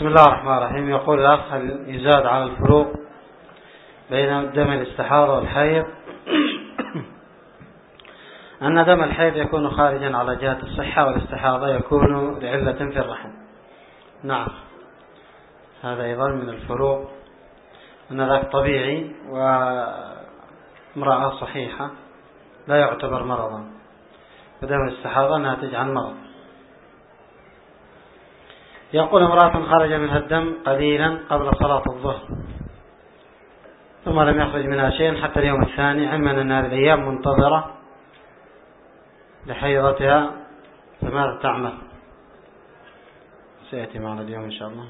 بسم الله الرحمن الرحيم. يقول الأخ: هل يزاد على الفروق بين دم الاستحاضة والحيض؟ أن دم الحيض يكون خارجا على جهة الصحة، والاستحاضة يكون لعلة في الرحم. نعم، هذا أيضا من الفروق، أن ذاك طبيعي وامرأة صحيحة لا يعتبر مرضا، ودم الاستحاضة ناتج عن مرض. يقول: امرأة خرج منها الدم قليلا قبل صلاة الظهر ثم لم يخرج منها شيء حتى اليوم الثاني، علما أن هذه الأيام منتظرة لحيضتها، فماذا تعمل؟ سيأتي معنا اليوم إن شاء الله.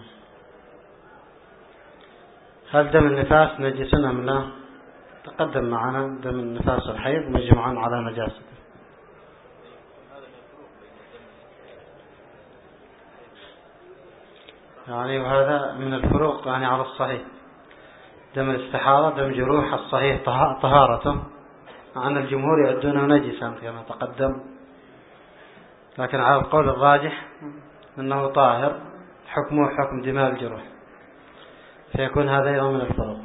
هل دم النفاس نجس أم لا؟ تقدم معنا دم النفاس والحيض مجمعا على نجاسته. يعني وهذا من الفروق يعني على الصحيح. دم الاستحاضة دم جروح، الصحيح طهارته، عن الجمهور يعدونه نجسا كما تقدم، لكن على القول الراجح أنه طاهر، حكمه حكم دماء الجروح، فيكون هذا أيضا من الفروق.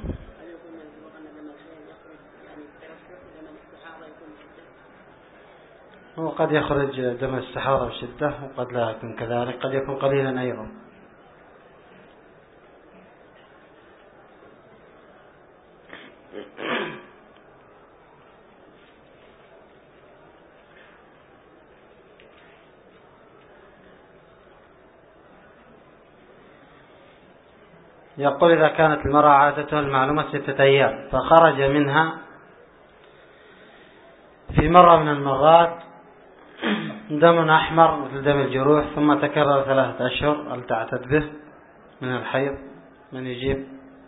وقد يخرج دم الاستحاضة بشدة وقد لا يكون كذلك، قد يكون قليلا أيضا. يقول: إذا كانت المرأة عادتها المعلومة 6 أيام فخرج منها في مرة من المرات دم أحمر مثل دم الجروح ثم تكرر 3 أشهر، هل تعتد به من الحيض؟ من يجيب؟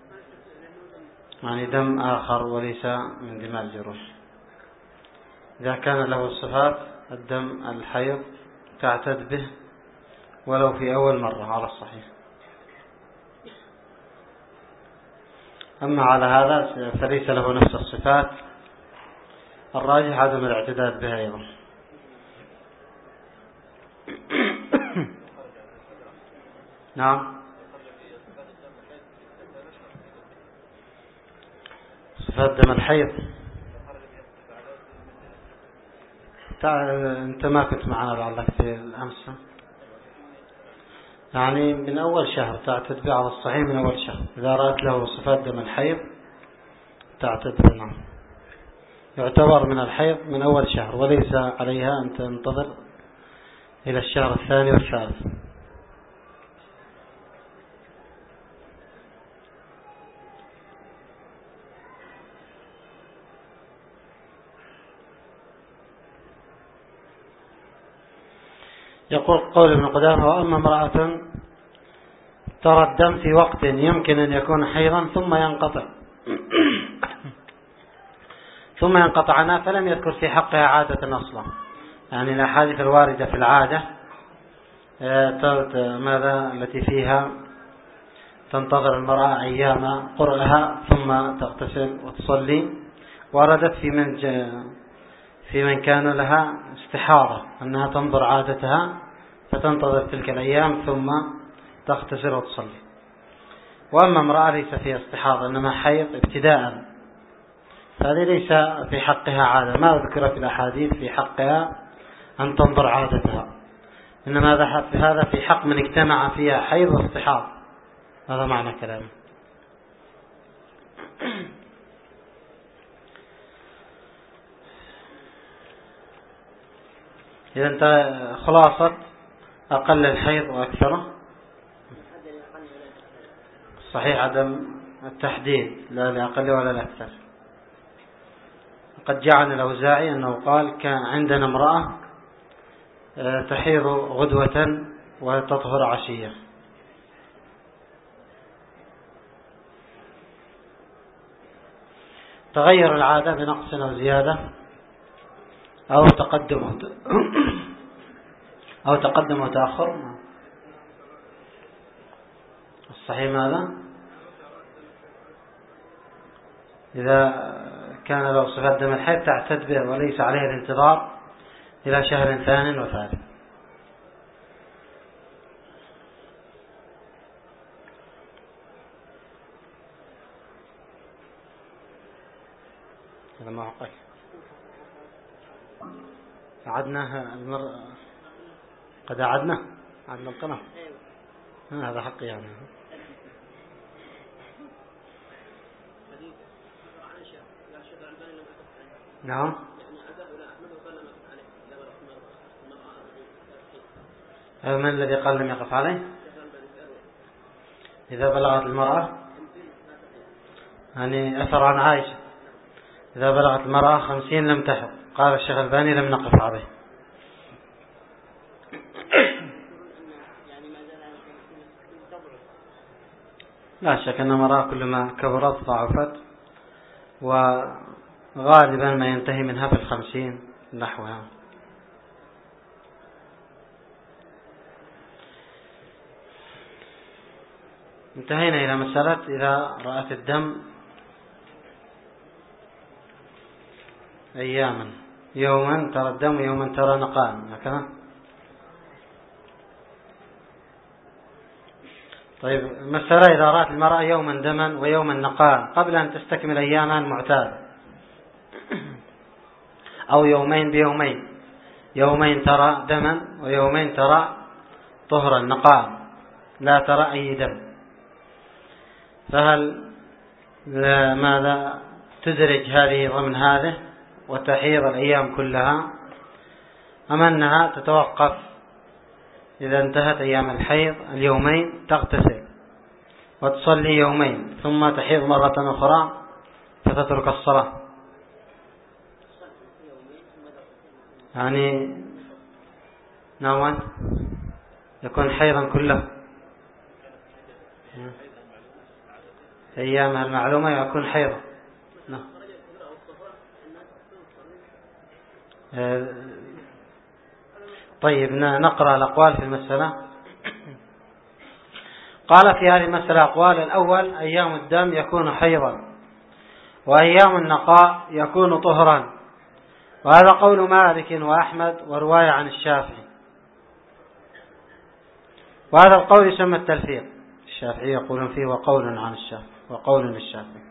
يعني دم آخر وليس من دماء الجروح. إذا كان له صفات الدم الحيض تعتد به ولو في أول مرة على الصحيح. أما على هذا فليس له نفس الصفات، الراجح عدم الاعتداد بها أيضا. نعم، صفات دم الحيض أنت ما كنت معنا لعلك في الأمس، يعني من أول شهر تعتد به على الصحيح، من أول شهر إذا رأت له صفات دم الحيض تعتد به. نعم، يعتبر من الحيض من أول شهر، وليس عليها أن تنتظر إلى الشهر الثاني والثالث. يقول قول ابن قدامة: وأما امرأة ترى الدم في وقت يمكن أن يكون حيضا ثم ينقطع عنها، فلم يذكر في حقها عادة أصلا، يعني الأحاديث الواردة في العادة ماذا التي فيها تنتظر المرأة أيام قرئها ثم تغتسل وتصلي، وردت في من كان لها استحاضة أنها تنظر عادتها فتنتظر تلك الأيام ثم تغتسل وتصلي. وأما امرأة ليس فيها استحاضة إنما حيض ابتداء، فهذه ليس في حقها عادة، ما ذكر في الأحاديث في حقها أن تنظر عادتها، إنما هذا في حق من اجتمع فيها حيض واستحاضة. هذا معنى كلامه. إذا أنت خلاصة أقل الحيض وأكثره، صحيح عدم التحديد، لا لأقل ولا لأكثر. قد جعل الأوزاعي أنه قال: كان عندنا امرأة تحيض غدوة وتطهر عشية. تغير العادة بنقص أو زيادة أو تقدم وتأخر. الصحيح ماذا؟ إذا كان له صفات دم الحيض تعتد به وليس عليه الانتظار إلى شهر ثانٍ وثالث. هذا ما حقك. أعدناها المرة قد أعدنا القناة. هذا حقي يعني. نعم. من الذي قال لم يقف عليه؟ إذا بلغت المرأة يعني أثر عن عائشة إذا بلغت المرأة 50 لم تحض. قال الشيخ الباني لم نقف عليه. لا شك أن المرأة كلما كبرت ضعفت، وغالبا ما ينتهي منها في 50 نحوها. انتهينا إلى مسألة إذا رأت الدم أياما، يوما ترى الدم ويوما ترى نقاء هكذا. طيب مسألة إذا رأت المرأة يوما دما ويوما نقاء قبل أن تستكمل أيامها المعتاد، أو يومين بيومين، يومين ترى دما ويومين ترى طهرا نقاء لا ترى أي دم، فهل ماذا تدرج هذه ضمن هذه وتحيض الأيام كلها، أم أنها تتوقف إذا انتهت أيام الحيض اليومين تغتسل وتصلي يومين ثم تحيض مرة أخرى فتترك الصلاة؟ يعني نوعا يكون حيضا كله أيامها المعلومة يكون حيضا. طيب نقرأ الأقوال في المسألة. قال في هذه المسألة أقوال. الأول أيام الدم يكون حيضا، وأيام النقاء يكون طهرا، وهذا قول مالك وأحمد ورواية عن الشافعي، وهذا القول يسمى التلفيق. الشافعي يقولون فيه وقول عن الشافعي وقول للشافعي،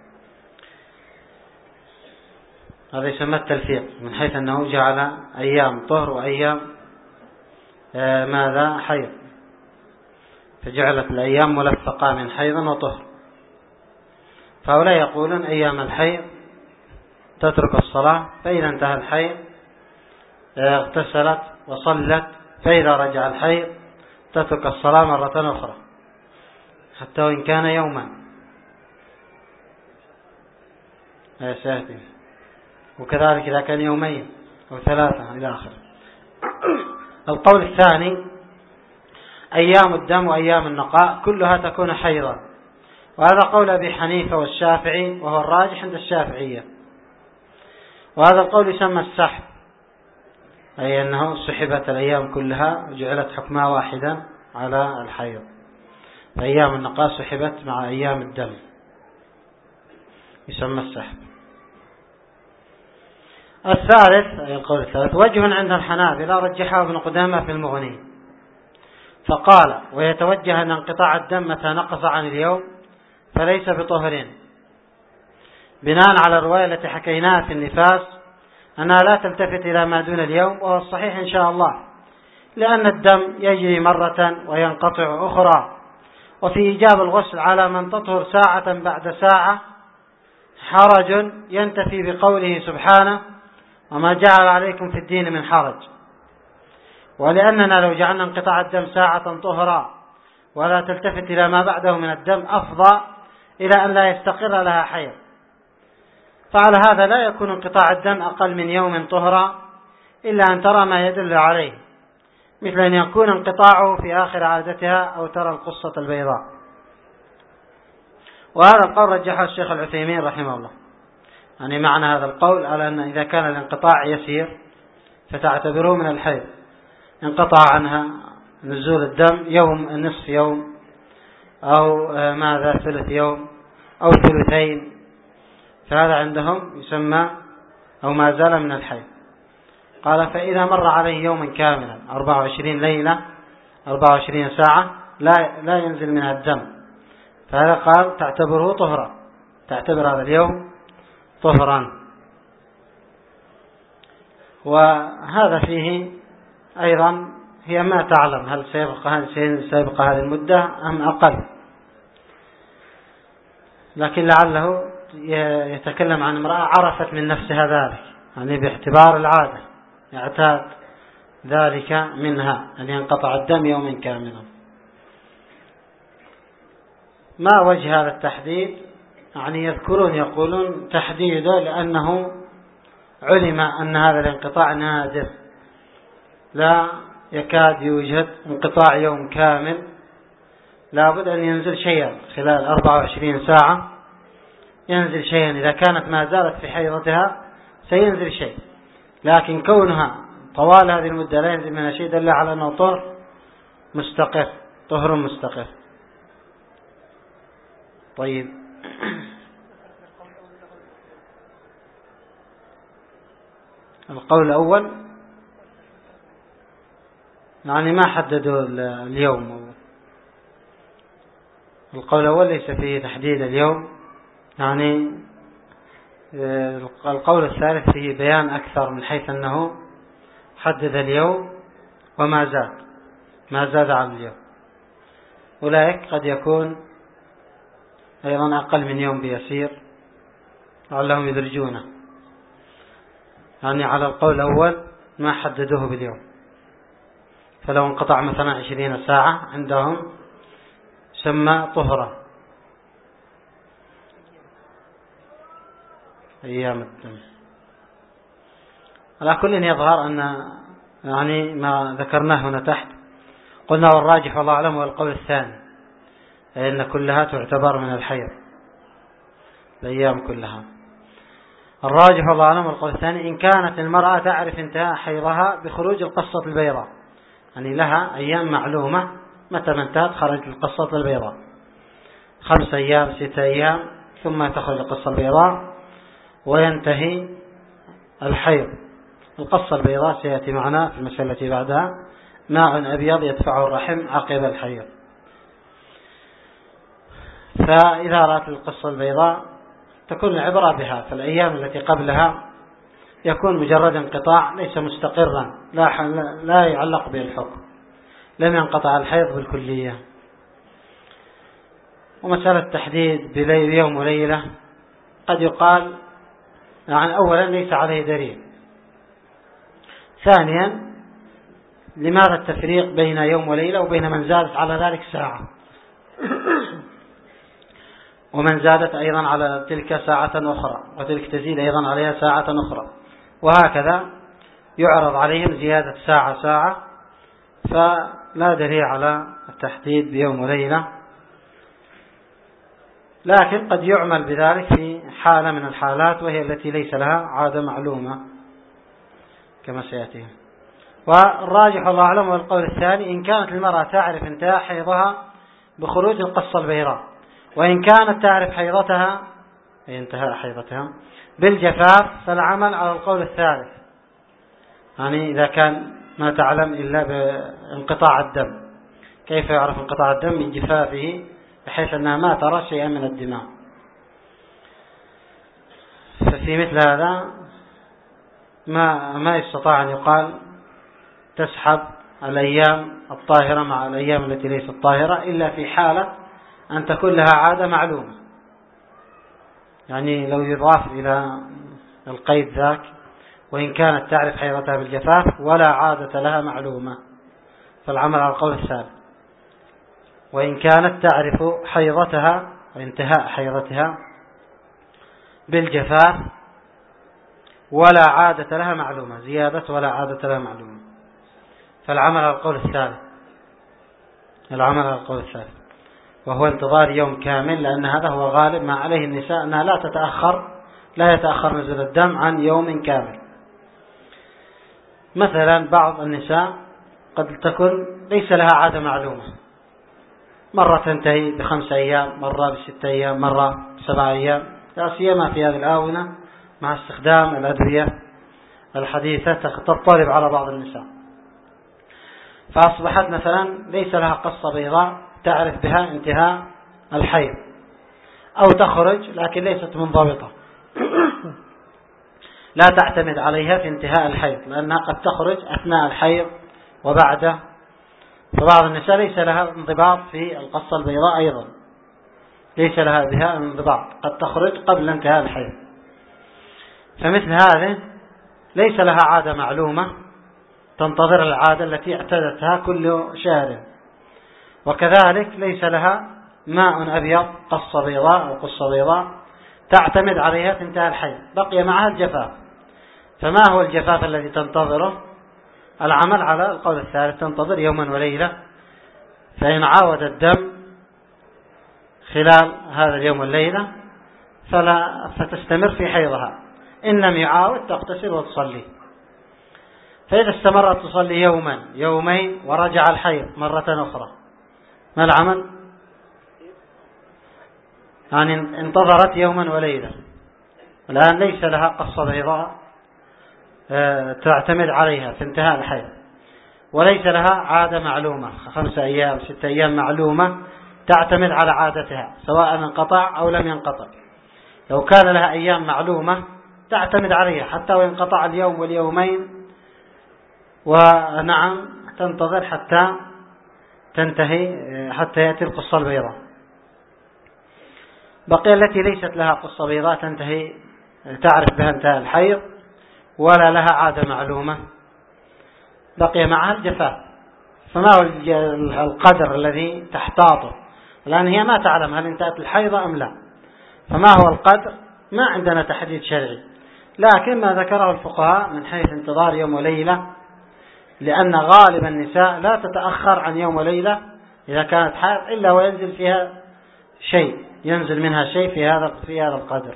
هذا يسمى التلفيق من حيث أنه جعل أيام طهر وأيام ماذا حيض، فجعلت الأيام ملفقة من حيض وطهر. فهؤلاء يقولون أيام الحيض تترك الصلاة، فإذا انتهى الحيض اغتسلت وصلت، فإذا رجع الحيض تترك الصلاة مرة أخرى حتى وإن كان يوما سيأتي، وكذلك إذا كان يومين أو ثلاثة إلى آخره. القول الثاني أيام الدم وأيام النقاء كلها تكون حيضا، وهذا قول أبي حنيفة والشافعي وهو الراجح عند الشافعية، وهذا القول يسمى السحب، أي أنه سحبت الأيام كلها وجعلت حكمها واحدا على الحيض، فأيام النقاء سحبت مع أيام الدم، يسمى السحب. الثالث أي القول الثالث وجه عند الحنابلة رجحه ابن قدامة في المغني، فقال ويتوجه أن انقطاع الدم متى نقص عن اليوم فليس بطهر، بناء على الرواية التي حكيناها في النفاس أنها لا تلتفت إلى ما دون اليوم، وهو الصحيح إن شاء الله، لأن الدم يجري مرة وينقطع أخرى. وفي إيجاب الغسل على من تطهر ساعة بعد ساعة حرج ينتفي بقوله سبحانه وما جعل عليكم في الدين من حرج، ولأننا لو جعلنا انقطاع الدم ساعة طهرا ولا تلتفت إلى ما بعده من الدم أفضى إلى أن لا يستقر لها حيض، فعلى هذا لا يكون انقطاع الدم أقل من يوم طهرا إلا أن ترى ما يدل عليه، مثل أن يكون انقطاعه في آخر عادتها أو ترى القصة البيضاء. وهذا القول رجحه الشيخ العثيمين رحمه الله، يعني معنى هذا القول على أن إذا كان الانقطاع يسير فتعتبره من الحيض، انقطع عنها نزول الدم يوم نصف يوم أو ماذا ثلث يوم أو ثلثين، فهذا عندهم يسمى أو ما زال من الحيض. قال فإذا مر عليه يوما كاملا 24 ليلة 24 ساعة لا ينزل منها الدم، فهذا قال تعتبره طهرا، تعتبر هذا اليوم طهرا. وهذا فيه أيضا هي ما تعلم هل سيبقى هذه المدة أم أقل، لكن لعله يتكلم عن امرأة عرفت من نفسها ذلك، يعني باعتبار العادة يعتاد ذلك منها أن ينقطع الدم يوما كاملا. ما وجه هذا التحديد؟ يعني يقولون تحديده لأنه علم أن هذا الانقطاع نادر، لا يكاد يوجد انقطاع يوم كامل، لابد أن ينزل شيئا خلال 24 ساعة، ينزل شيئا. إذا كانت ما زالت في حيضتها سينزل شيء، لكن كونها طوال هذه المدة لا ينزل منها شيء دل على أنه طهر مستقر. طيب، القول الأول يعني ما حددوا اليوم، القول الأول ليس فيه تحديد اليوم، يعني القول الثالث فيه بيان أكثر من حيث أنه حدد اليوم وما زاد عن اليوم. أولئك قد يكون أيضا أقل من يوم بيسير لعلهم يدرجونه، يعني على القول الأول ما حددوه باليوم، فلو انقطع مثلا 20 ساعة عندهم سمى طهرا أيام الدم. على كل يظهر أن يعني ما ذكرناه هنا تحت قلنا والراجح والله أعلم هو القول الثاني، لأن كلها تعتبر من الحيض، الأيام كلها. الراجح والله أعلم القول الثاني إن كانت المرأة تعرف انتهاء حيضها بخروج القصة البيضاء، يعني لها أيام معلومة متى ما انتهت خرج القصة البيضاء، 5 أيام 6 أيام ثم تخرج القصة البيضاء وينتهي الحيض. القصة البيضاء سيأتي معنا في المسألة التي بعدها، ماء أبيض يدفعه الرحم عقب الحيض. فإذا رأت القصة البيضاء تكون العبرة بها، فالأيام التي قبلها يكون مجرد انقطاع ليس مستقرا، لا يعلق به الحكم، لم ينقطع الحيض بالكلية. ومسألة تحديد بيوم وليلة قد يقال يعني أولا ليس عليه دليل، ثانيا لماذا التفريق بين يوم وليلة وبين من زادت على ذلك ساعة ومن زادت أيضا على تلك ساعة أخرى وتلك تزيد أيضا عليها ساعة أخرى، وهكذا يعرض عليهم زيادة ساعة، فلا دليل على التحديد بيوم وليلة. لكن قد يعمل بذلك في حالة من الحالات وهي التي ليس لها عادة معلومة كما سيأتي. والراجح والله أعلم والقول الثاني إن كانت المرأة تعرف انتهاء حيضها بخروج القصة البيضاء، وإن كانت تعرف حيضتها انتهاء حيضتها بالجفاف فالعمل على القول الثالث، يعني إذا كان ما تعلم إلا بانقطاع الدم، كيف يعرف انقطاع الدم؟ من جفافه بحيث أنها ما ترى شيئا من الدماء. ففي مثل هذا ما يستطاع أن يقال تسحب الأيام الطاهرة مع الأيام التي ليست طاهرة إلا في حالة أن تكون لها عادة معلومة، يعني لو يضاف إلى القيد ذاك وإن كانت تعرف حيضتها بالجفاف ولا عادة لها معلومة فالعمل على القول الثالث، وإن كانت تعرف حيضتها وانتهاء حيضتها بالجفاف ولا عادة لها معلومة، زيادة ولا عادة لها معلومة، فالعمل على القول الثالث، وهو انتظار يوم كامل، لأن هذا هو غالب ما عليه النساء أنها لا يتأخر نزول الدم عن يوم كامل. مثلا بعض النساء قد تكون ليس لها عادة معلومة، مرة تنتهي ب5 أيام، مرة ب6 أيام، مرة ب7 أيام، لا سيما في هذه الآونة مع استخدام الأدوية الحديثة تضطرب على بعض النساء، فأصبحت مثلا ليس لها قصة بيضاء تعرف بها انتهاء الحيض، أو تخرج لكن ليست منضبطة لا تعتمد عليها في انتهاء الحيض، لأنها قد تخرج أثناء الحيض وبعده. فبعض النساء ليس لها انضباط في القصة البيضاء أيضا، ليس لها بها انضباط، قد تخرج قبل انتهاء الحيض. فمثل هذه ليس لها عادة معلومة تنتظر العادة التي اعتادتها كل شهر، وكذلك ليس لها ماء أبيض قصة بيضاء أو قصة بيضاء تعتمد عليها في انتهاء الحيض، بقي معها الجفاف. فما هو الجفاف الذي تنتظره؟ العمل على القول الثالث، تنتظر يوما وليلة، فإن عاود الدم خلال هذا اليوم والليلة فتستمر في حيضها، إن لم يعاود تغتسل وتصلي. فإذا استمرت تصلي يوما يومين ورجع الحيض مرة أخرى، ما العمل؟ يعني انتظرت يوما وليلة، الآن ليس لها قصة بيضاء تعتمد عليها في انتهاء الحيض، وليس لها عادة معلومة 5 أيام 6 أيام معلومة تعتمد على عادتها سواء انقطع أو لم ينقطع. لو كان لها أيام معلومة تعتمد عليها حتى وينقطع اليوم واليومين، ونعم تنتظر حتى تنتهي، حتى يأتي القصة البيضاء. بقي التي ليست لها قصة بيضاء تنتهي تعرف بها انتهاء الحيض ولا لها عادة معلومة، بقي معها الجفاف. فما هو القدر الذي تحتاطه؟ الآن هي ما تعلم هل انتهت الحيض أم لا، فما هو القدر؟ ما عندنا تحديد شرعي، لكن ما ذكره الفقهاء من حيث انتظار يوم وليلة، لأن غالب النساء لا تتأخر عن يوم وليلة إذا كانت حائض إلا وينزل فيها شيء، ينزل منها شيء في هذا القدر،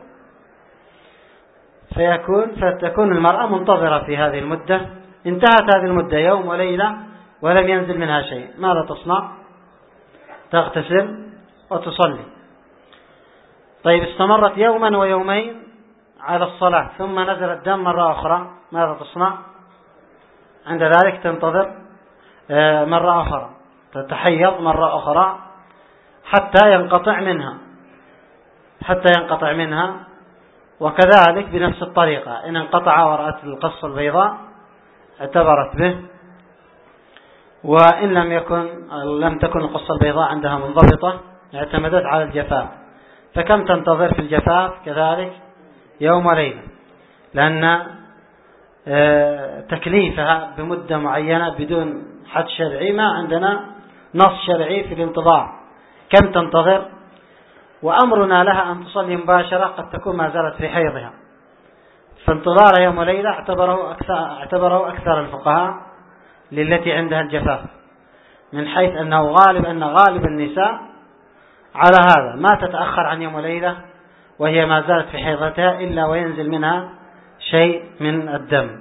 فتكون المرأة منتظرة في هذه المدة. انتهت هذه المدة يوم وليلة ولم ينزل منها شيء، ماذا تصنع؟ تغتسل وتصلي. طيب استمرت يوما ويومين على الصلاة ثم نزل الدم مرة أخرى، ماذا تصنع؟ عند ذلك تنتظر مرة أخرى، تتحيض مرة أخرى حتى ينقطع منها، وكذلك بنفس الطريقة إن انقطع ورأت القصة البيضاء اعتبرت به، وإن لم تكن القصة البيضاء عندها منضبطة اعتمدت على الجفاف. فكم تنتظر في الجفاف؟ كذلك يوم وليلة، لأن تكليفها بمدة معينة بدون حد شرعي، ما عندنا نص شرعي في الانتظار كم تنتظر. وأمرنا لها أن تصلي مباشرة قد تكون ما زالت في حيضها، فانتظار يوم وليلة اعتبره أكثر الفقهاء للتي عندها الجفاف، من حيث أنه غالب النساء على هذا ما تتأخر عن يوم وليلة وهي ما زالت في حيضتها إلا وينزل منها شيء من الدم.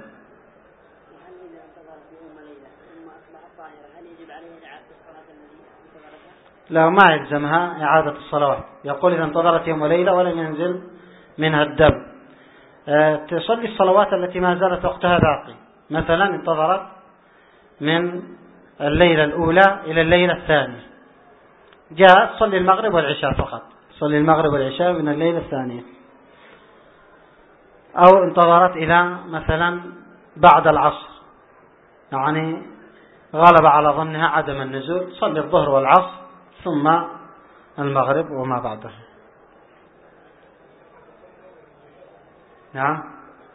لا، ما يلزمها إعادة الصلوات، يقول إذا انتظرت يوم وليلة ولم ينزل منها الدم تصلي الصلوات التي ما زالت وقتها باقي. مثلا انتظرت من الليلة الأولى إلى الليلة الثانية، جاءت تصلي المغرب والعشاء فقط، تصلي المغرب والعشاء من الليلة الثانية. أو انتظرت إلى مثلا بعد العصر، يعني غلب على ظنها عدم النزول، تصلي الظهر والعصر ثم المغرب وما بعده. نعم،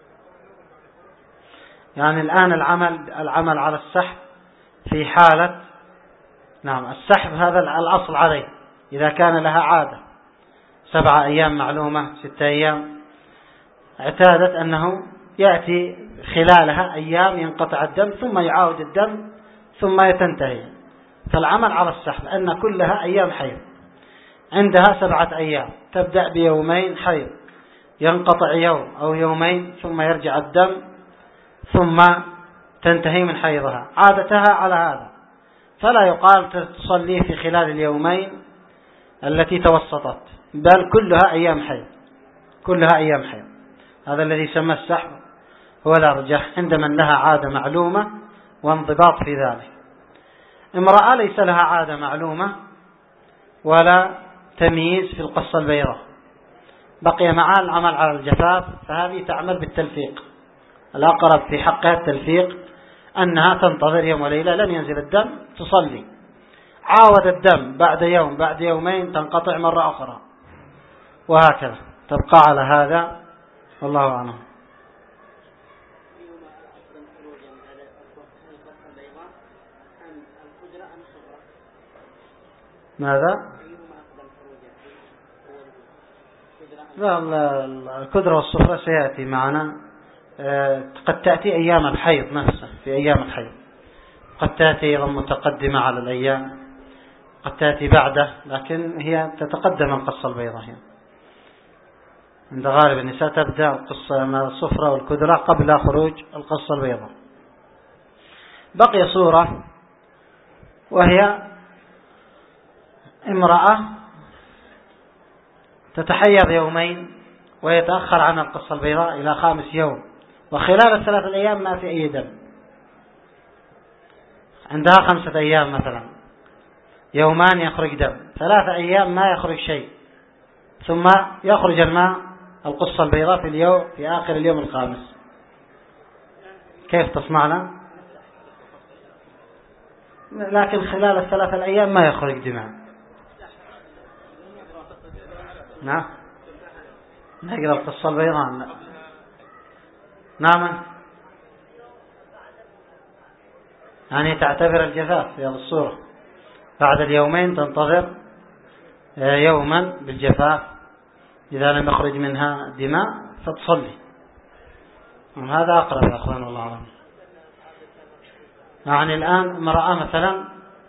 يعني الآن العمل على السحب في حالة، نعم السحب هذا الأصل عليه إذا كان لها عادة 7 أيام معلومة 6 أيام، اعتادت أنه يأتي خلالها أيام ينقطع الدم ثم يعاود الدم ثم تنتهي، فالعمل على السحب أن كلها أيام حيض، عندها 7 أيام، تبدأ بيومين حيض ينقطع يوم أو يومين ثم يرجع الدم ثم تنتهي من حيضها، عادتها على هذا، فلا يقال تصلي في خلال اليومين التي توسطت، بل كلها أيام حيض. هذا الذي يسمى السحب هو الأرجح عند من لها عادة معلومة وانضباط في ذلك. امرأة ليس لها عادة معلومة ولا تمييز في القصة البيضاء، بقي معها العمل على الجفاف، فهذه تعمل بالتلفيق، الأقرب في حقها التلفيق أنها تنتظر يوم وليلة لن ينزل الدم تصلي. عاود الدم بعد يوم بعد يومين تنقطع مرة أخرى، وهكذا تبقى على هذا، والله أعلم. ماذا؟ لا، الكدرة والصفرة سيأتي معنا. قد تأتي أيام الحيض نفسه، في أيام الحيض قد تأتي أيضا متقدمة على الأيام، قد تأتي بعده، لكن هي تتقدم القصة البيضاء. هي عند غالب النساء تبدأ القصة مع الصفرة والكدرة قبل خروج القصة البيضاء. بقي صورة، وهي امرأة تتحيض يومين ويتأخر عن القصة البيضاء إلى 5 يوم، وخلال 3 أيام ما في أي دم. عندها 5 أيام مثلا، يومان يخرج دم، 3 أيام ما يخرج شيء، ثم يخرج الماء القصة البيضاء في آخر اليوم الخامس. كيف تصنعنا؟ لكن خلال 3 أيام ما يخرج دماء. نعم، نقرأ القصة البيضاء. نعم، يعني تعتبر الجفاف في هذه الصورة، بعد اليومين تنتظر يوما بالجفاف، إذا لم يخرج منها دماء فتصلي. هذا أقرب يا أخوان، والله أعلم. يعني الآن امرأة مثلا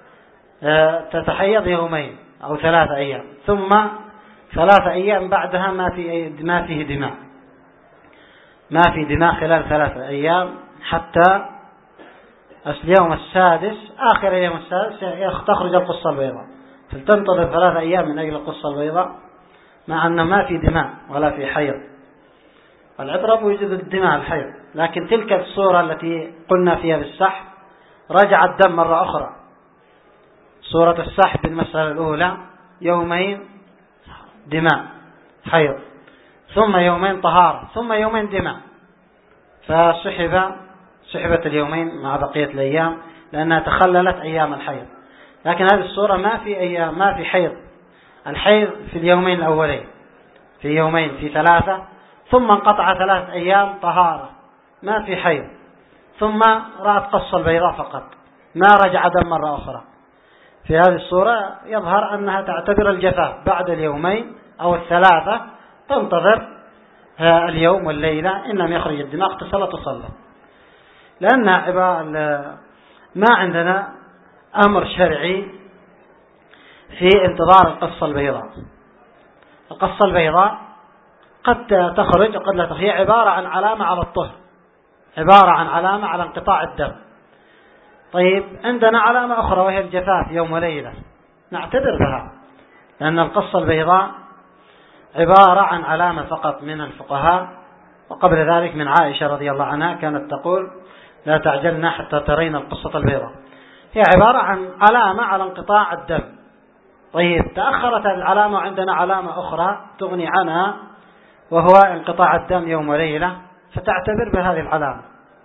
تتحيض يومين أو 3 أيام، ثم 3 أيام بعدها ما فيه دماء، ما في دماء خلال 3 أيام، حتى اليوم السادس، آخر اليوم السادس تخرج القصة البيضاء، فتنتظر 3 أيام من أجل القصة البيضاء، مع أن ما في دماء ولا في حيض. العبرة بوجود الدماء الحيض. لكن تلك الصورة التي قلنا فيها بالسحب، رجع الدم مرة أخرى. صورة السحب المسألة الأولى، يومين دماء حيض، ثم يومين طهارة، ثم يومين دماء، فسحبت اليومين مع بقية الأيام لأنها تخللت أيام الحيض. لكن هذه الصورة ما في حيض. الحيض في اليومين الأولين، في يومين، في 3، ثم انقطع 3 أيام طهارة، ما في حيض، ثم رأت قصة البيضاء فقط، ما رجع دم مرة أخرى. في هذه الصورة يظهر أنها تعتبر الجفاف بعد اليومين أو 3، تنتظر اليوم والليلة، إن لم يخرج الدماء اغتسل تصلى. لأن ما عندنا أمر شرعي في انتظار القصة البيضاء. القصة البيضاء قد تخرج وقد لا تخرج، هي عبارة عن علامة على الطهر، عبارة عن علامة على انقطاع الدم. طيب، عندنا علامة أخرى وهي الجفاف يوم وليلة، نعتبر بها، لأن القصة البيضاء عبارة عن علامة فقط من الفقهاء، وقبل ذلك من عائشة رضي الله عنها كانت تقول: لا تعجلنا حتى ترين القصة البيضاء. هي عبارة عن علامة على انقطاع الدم. طيب، تأخرت العلامة، وعندنا علامة أخرى تغني عنها وهو انقطاع الدم يوم وليلة، فتعتبر بهذه العلامة.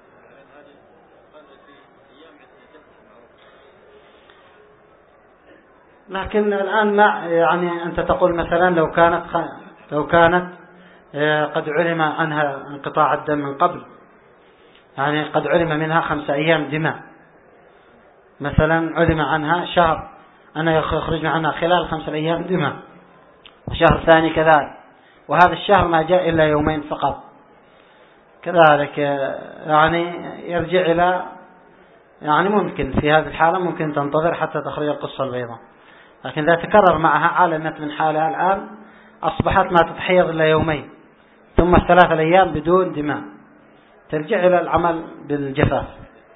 لكن الآن يعني أنت تقول مثلا لو كانت قد علم عنها انقطاع الدم من قبل، يعني قد علم منها 5 أيام دماء مثلا، علم عنها شهر أنا يخرج عنها خلال 5 أيام دماء، وشهر ثاني كذلك، وهذا الشهر ما جاء إلا يومين فقط كذلك، يعني يرجع إلى، يعني ممكن في هذه الحالة ممكن تنتظر حتى تخرج القصة البيضاء. لكن إذا تكرر معها علمت من حالها الآن، أصبحت ما تتحيض إلا يومين، ثم 3 أيام بدون دماء، ترجع إلى العمل بالجفاف.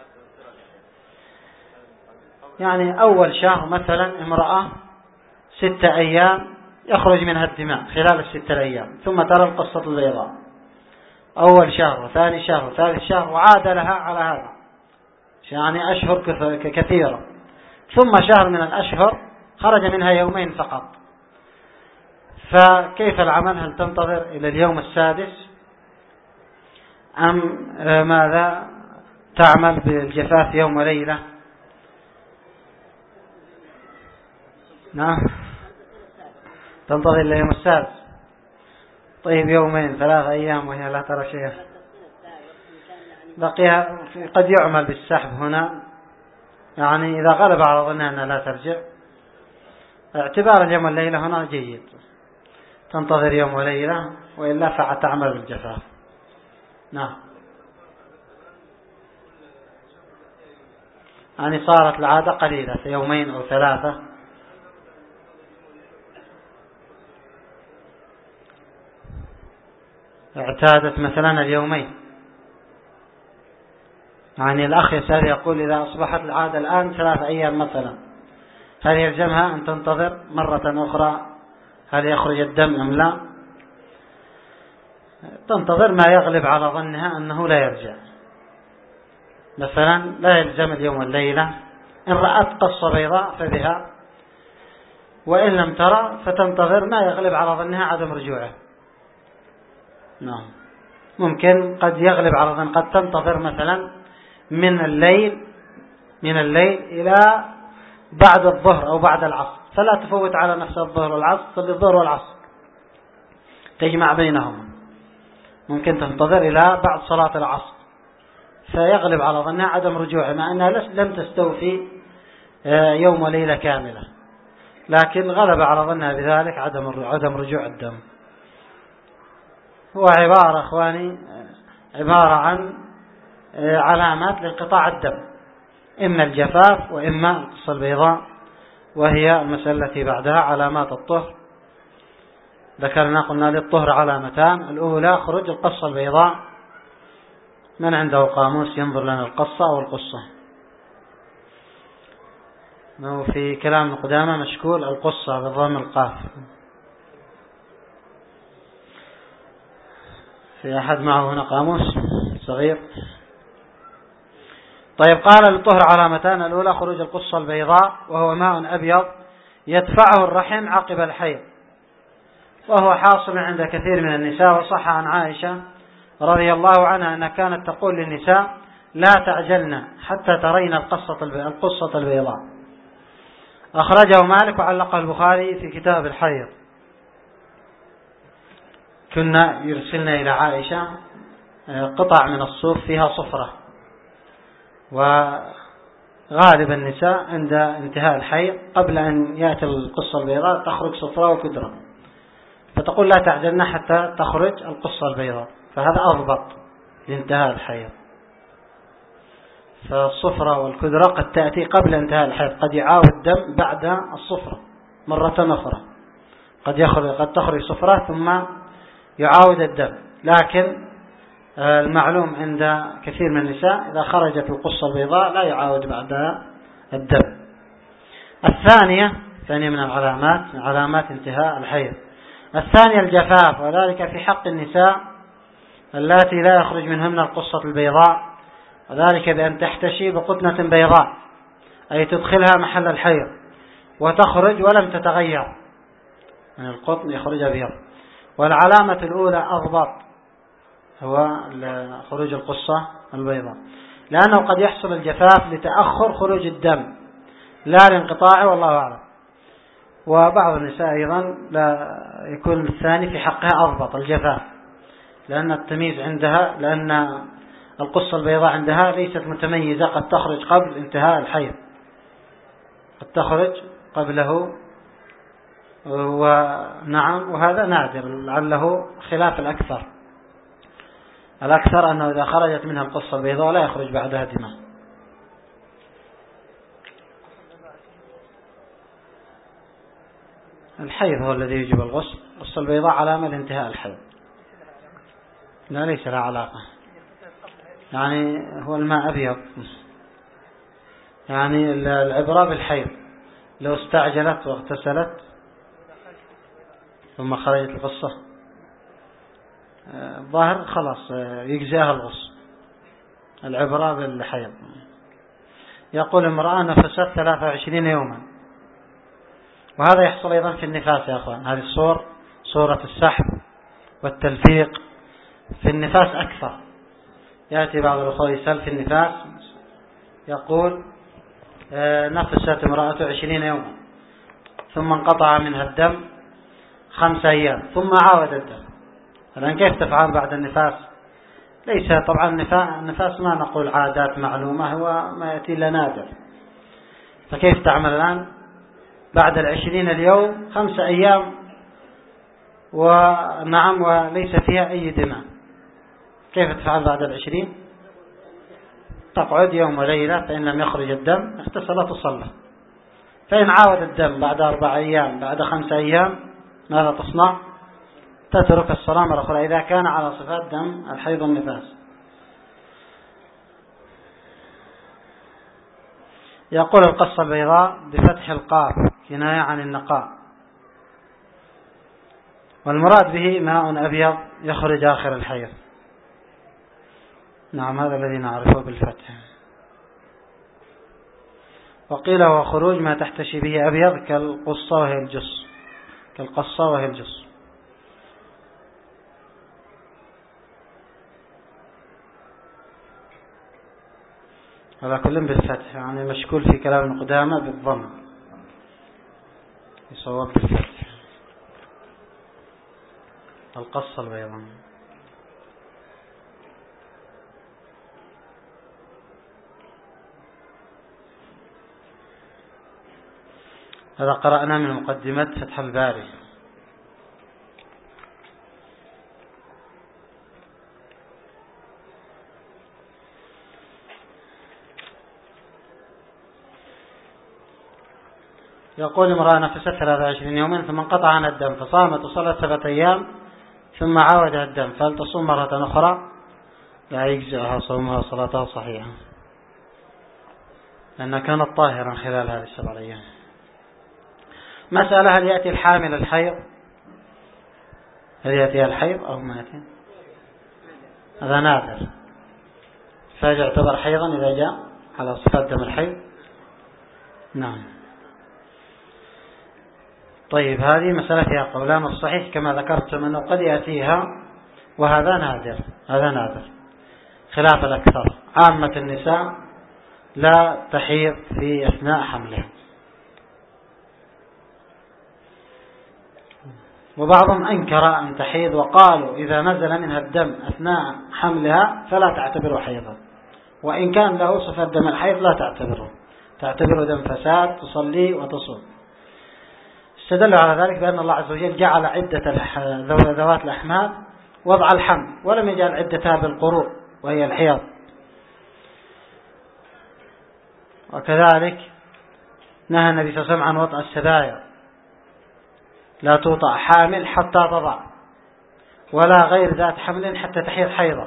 يعني أول شهر مثلا امرأة 6 أيام يخرج منها الدماء خلال 6 أيام، ثم ترى القصة البيضاء، أول شهر وثاني شهر وثالث شهر، وعاد لها على هذا، يعني أشهر كثيرة، ثم شهر من الأشهر خرج منها يومين فقط. فكيف العمل؟ هل تنتظر إلى اليوم السادس أم ماذا تعمل بالجفاف يوم وليلة؟ نعم تنتظر ليوم السادس. طيب يومين 3 أيام وهي لا ترى شيئا. بقيها قد يعمل بالسحب هنا، يعني إذا غلب على ظنها أنها لا ترجع، اعتبار اليوم والليلة هنا جيد، تنتظر يوم وليلة، وإلا فتعمل بالجفاف. نعم يعني صارت العادة قليلة في 2 أو 3. اعتادت مثلا اليومين. يعني الأخ يسأل يقول إذا أصبحت العادة الآن 3 أيام مثلا، هل يلزمها أن تنتظر مرة أخرى؟ هل يخرج الدم أم لا؟ تنتظر ما يغلب على ظنها أنه لا يرجع. مثلا لا يلزم اليوم والليلة، إن رأت قصة بيضاء فبها، وإن لم ترى فتنتظر ما يغلب على ظنها عدم رجوعه. نعم ممكن قد يغلب على ظن، قد تنتظر مثلا من الليل إلى بعد الظهر أو بعد العصر، فلا تفوت على نفس الظهر والعصر، تصلي الظهر والعصر تجمع بينهما. ممكن تنتظر إلى بعد صلاة العصر، فيغلب على ظنها عدم رجوعه، مع أنها لم تستوفي يوم وليلة كاملة، لكن غلب على ظنها بذلك عدم رجوع الدم. هو عبارة أخواني عبارة عن علامات لانقطاع الدم، إما الجفاف وإما القصة البيضاء، وهي المسألة التي بعدها علامات الطهر. قلنا للطهر علامتان: الأولى خروج القصة البيضاء، من عنده قاموس ينظر لنا القصة أو القصة، في كلام القدامى مشكول القصة بضم القاف. في أحد معه هنا قاموس صغير؟ طيب قال للطهر علامتان: الأولى خروج القصة البيضاء، وهو ماء أبيض يدفعه الرحم عقب الحيض، وهو حاصل عند كثير من النساء. وصح عن عائشة رضي الله عنها أنها كانت تقول للنساء: لا تعجلن حتى ترين القصة البيضاء. أخرجه مالك وعلقه البخاري في كتاب الحيض. كنا يرسلنا إلى عائشة قطع من الصوف فيها صفرة، وغالب النساء عند انتهاء الحيض قبل أن يأتي القصة البيضاء تخرج صفرة وكدرة، فتقول: لا تعجلن حتى تخرج القصة البيضاء، فهذا أضبط لانتهاء الحيض. فالصفرة والكدرة قد تأتي قبل انتهاء الحيض، قد يعاود الدم بعد الصفرة مرة أخرى، قد تخرج صفرة ثم يعاود الدم. لكن المعلوم عند كثير من النساء إذا خرجت القصة البيضاء لا يعاود بعدها الدم. الثانية من العلامات، من علامات انتهاء الحيض، الثانية الجفاف، وذلك في حق النساء اللاتي لا يخرج منهن القصة البيضاء، وذلك بأن تحتشي بقطنة بيضاء، أي تدخلها محل الحيض وتخرج ولم تتغير، من القطن يخرج أبيض. والعلامة الأولى أضبط، هو خروج القصة البيضاء، لأنه قد يحصل الجفاف لتأخر خروج الدم لا لانقطاعه، والله أعلم. وبعض النساء أيضا لا يكون الثاني في حقها أضبط الجفاف، لأن التمييز عندها، لأن القصة البيضاء عندها ليست متميزة، قد تخرج قبل انتهاء الحيض، قد تخرج قبله. ونعم، وهذا نادر، لعله خلاف الأكثر أنه إذا خرجت منها القصة البيضاء لا يخرج بعدها دماء. الحيض هو الذي يجب الغسل، القصة البيضاء علامة لانتهاء الحيض، لا ليس لها علاقة. يعني هو الماء أبيض، يعني العبرة بالحيض، لو استعجلت واغتسلت ثم خرجت القصة ظاهر خلاص يجزاها الغسل، العبرة بالحيض. يقول: امرأة نفست 23 يوما، وهذا يحصل أيضا في النفاس يا أخوان. هذه صورة السحب والتلفيق في النفاس أكثر، يأتي بعض الأخوة يسأل في النفاس، يقول نفست امرأته 20 يوما ثم انقطع منها الدم 5 أيام ثم عاود الدم، الآن كيف تفعل بعد النفاس؟ ليس طبعا النفاس ما نقول عادات معلومة، هو ما يأتي إلا نادر، فكيف تعمل الآن بعد 20 اليوم 5 أيام ونعم وليس فيها أي دماء، كيف تفعل بعد 20؟ تقعد يوم وليلة، فإن لم يخرج الدم اغتسلت وصلى، فإن عاود الدم بعد 4 أيام بعد 5 أيام ماذا تصنع؟ تترك الصلاة مرة أخرى إذا كان على صفات دم الحيض والنفاس. يقول القصة البيضاء بفتح القاف كناية عن النقاء، والمراد به ماء أبيض يخرج آخر الحيض. نعم هذا الذي نعرفه بالفتح. وقيل هو خروج ما تحتشي به أبيض كالقصة وهي الجص، كالقصة وهي الجص. هذا كلهم بالفتح، يعني مشكول في كلام القدامى بالضم، يصوب بالفتح. القصة البيضاء. هذا قرأنا من مقدمة فتح الباري. يقول امرأة نفست 23 يوما ثم انقطع عنها الدم فصامت وصلت 7 أيام ثم عاودها الدم، فهل تصوم مرة أخرى؟ لا يجزئها صومها صلاتها صحيحة، لأنها كانت طاهرا خلال هذه 7 أيام. مسألة: هل يأتي الحامل الحيض؟ هل يأتي الحيض أو ما يأتي؟ هذا نادر، فيعتبر حيضا إذا جاء على صفات دم الحيض. نعم. طيب هذه مسألة فيها قولان، الصحيح كما ذكرتم أنه قد يأتيها، وهذا نادر، هذا نادر خلاف الأكثر. عامة النساء لا تحيض في أثناء حملها، وبعضهم أنكر أن تحيض وقالوا إذا نزل منها الدم أثناء حملها فلا تعتبره حيضا، وإن كان له صفة دم الحيض لا تعتبره دم فساد، تصلي وتصوم. استدلوا على ذلك بأن الله عز وجل جعل عدة ذوات الأحمال وضع الحمل، ولم يجعل عدتها بالقروء وهي الحيض. وكذلك نهى النبي صلى الله عليه وسلم عن وطأ السبايا، لا توطأ حامل حتى تضع، ولا غير ذات حمل حتى تحيض حيضة،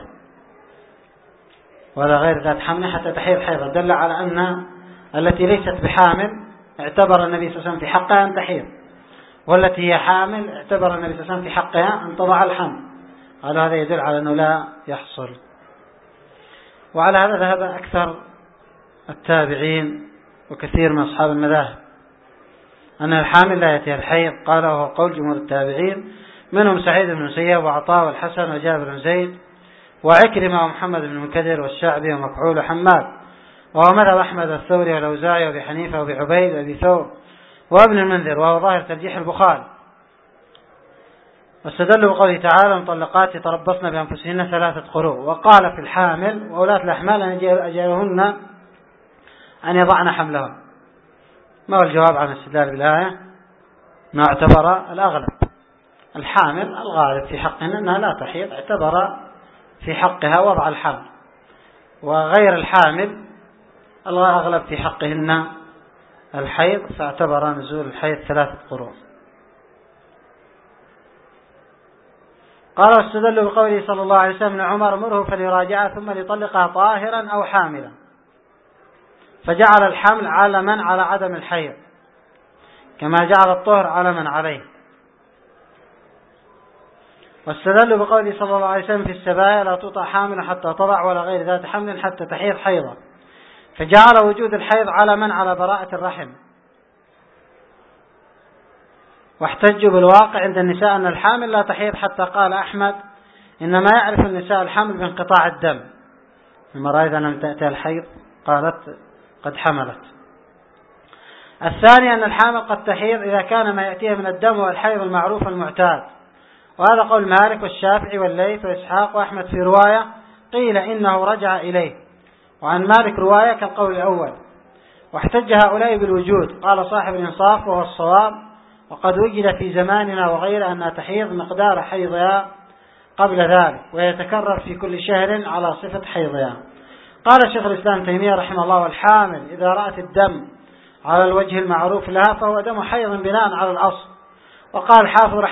ولا غير ذات حمل حتى تحيض حيضة. دل على أن التي ليست بحامل اعتبر النبي صلى الله عليه وسلم في حقها أن تحيض، والتي هي حامل اعتبر النبي صلى الله عليه وسلم في حقها أن تضع الحمل. هذا يدل على أنه لا يحصل. وعلى هذا ذهب أكثر التابعين وكثير من أصحاب المذاهب، أن الحامل لا يأتيها الحيض. قال وهو قول جمهور التابعين، منهم سعيد بن المسيب وعطاء والحسن وجابر بن زيد وعكرمة ومحمد بن المنكدر والشعبي ومكحول وحماد، وهو مذهب أحمد والثوري والأوزاعي وأبي حنيفة وأبي عبيد وأبي ثور وابن المنذر، وهو ظاهر ترجيح البخاري. واستدلوا بقوله تعالى: المطلقات يتربصن بأنفسهن 3 قروء. وقال في الحامل وأولاة الأحمال أن أجلهن أن يضعن حملهن. ما هو الجواب عن الاستدلال بالآية؟ ما اعتبر الأغلب. الحامل الغالب في حقهن أنها لا تحيض، اعتبر في حقها وضع الحمل، وغير الحامل الأغلب في حقهن الحيض، فاعتبر نزول الحيض 3 قروء. قال واستدلوا بقوله صلى الله عليه وسلم لعمر: مره فليراجعها ثم ليطلقها طاهرا أو حاملا، فجعل الحمل علما على عدم الحيض كما جعل الطهر علما عليه. واستدلوا بقوله صلى الله عليه وسلم في السبايا: لا توطأ حامل حتى تضع، ولا غير ذات حمل حتى تحيض حيضا، فجعل وجود الحيض علما على براءة الرحم. واحتجوا بالواقع عند النساء أن الحامل لا تحيض، حتى قال أحمد: إنما يعرف النساء الحمل بانقطاع الدم، لما رأيت أن لم تأتي الحيض قالت قد حملت. الثاني أن الحامل قد تحيض إذا كان ما يأتيه من الدم والحيض المعروف المعتاد، وهذا قول مالك والشافعي والليث وإسحاق وأحمد في رواية قيل إنه رجع إليه، وعن مالك رواية كالقول الأول. واحتج هؤلاء بالوجود، قال صاحب الإنصاف وهو الصواب، وقد وجد في زماننا وغيره أنها تحيض مقدار حيضها قبل ذلك، ويتكرر في كل شهر على صفة حيضها. قال شيخ الإسلام تيمية رحمه الله: والحامل إذا رأت الدم على الوجه المعروف لها فهو دم حيض بناء على الأصل. وقال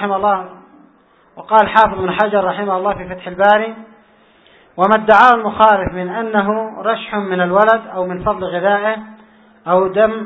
حافظ بن حجر رحمه الله في فتح الباري: وما ادعاه المخالف من أنه رشح من الولد أو من فضل غذائه أو دم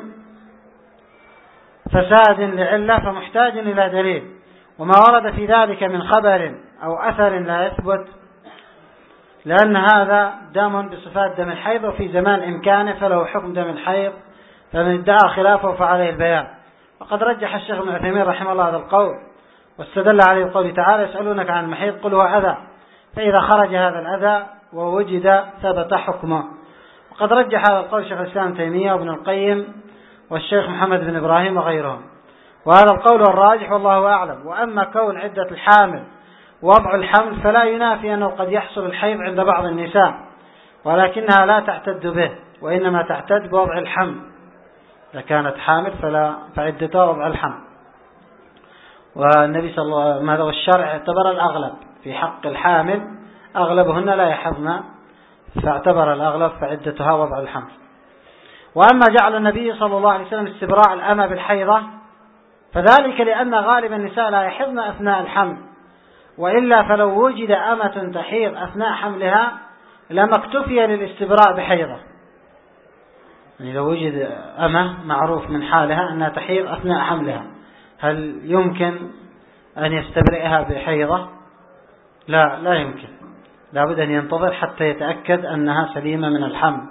فساد لعلة فمحتاج إلى دليل، وما ورد في ذلك من خبر أو أثر لا يثبت، لأن هذا دم بصفات دم الحيض وفي زمان إمكانه فله حكم دم الحيض، فمن ادعى خلافه فعليه البيان. وقد رجح الشيخ ابن عثيمين رحمه الله هذا القول، واستدل عليه بقوله تعالى: يسألونك عن المحيض قل هو أذى، فإذا خرج هذا الأذى ووجد ثبت حكمه. وقد رجح هذا القول شيخ الإسلام تيمية وابن القيم والشيخ محمد بن إبراهيم وغيرهم، وهذا القول الراجح والله أعلم. وأما كون عدة الحامل ووضع الحمل فلا ينافي أنه قد يحصل الحيض عند بعض النساء، ولكنها لا تعتد به، وإنما تعتد بوضع الحمل. إذا كانت حامل فعدتها وضع الحمل. والنبي صلى الله عليه وسلم والشرع اعتبر الأغلب في حق الحامل، أغلبهن لا يحضن، فاعتبر الأغلب فعدتها وضع الحمل. وأما جعل النبي صلى الله عليه وسلم استبراء الأمة بالحيضة فذلك لأن غالب النساء لا يحضن أثناء الحمل، وإلا فلو وجد أمة تحيض أثناء حملها لما اكتفي للاستبراء بحيضة. يعني لو وجد أمة معروف من حالها أنها تحيض أثناء حملها، هل يمكن أن يستبرئها بحيضة؟ لا يمكن، لابد أن ينتظر حتى يتأكد أنها سليمة من الحمل.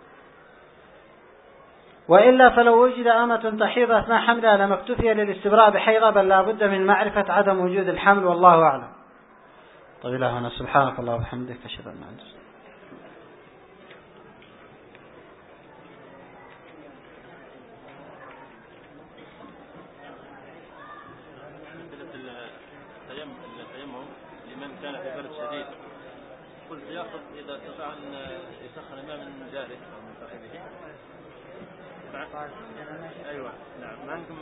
وإلا فلو وجد أمة تحيض أثناء حملها لما اكتفي للاستبراء بحيضة، بل لابد من معرفة عدم وجود الحمل، والله أعلم. طيب الله هنا، سبحانك الله وبحمدك، أشهد أن لا إله إلا أنت. التيمم لمن كان في برد شديد، قلت يأخذ إذا استطاع أن يسخن الماء من جاره أو من صاحبه. أيوة نعم.